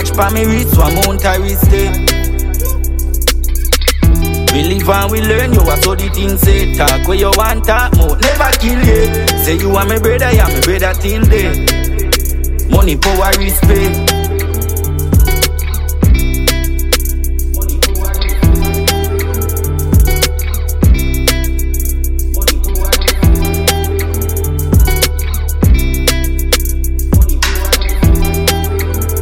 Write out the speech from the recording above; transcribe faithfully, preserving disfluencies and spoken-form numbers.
watch pa me reach, so amount I reach stay. We live and we learn, you are so the things say. Talk where you want talk, more never kill you. Say you are my brother, you are my brother till day. Money, power, respect.